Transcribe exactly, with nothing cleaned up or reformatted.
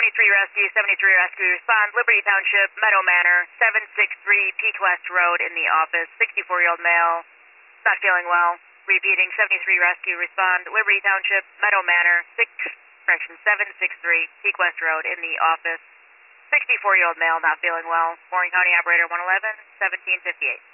seventy-three Rescue, seventy-three Rescue, respond, Liberty Township, Meadow Manor, seven six three Peak West Road in the office, sixty-four-year-old male, not feeling well. Repeating, seventy-three Rescue, respond, Liberty Township, Meadow Manor, six, correction, seven six three Peak West Road in the office, sixty-four-year-old male, not feeling well. Warren County Operator one eleven, seventeen fifty-eight.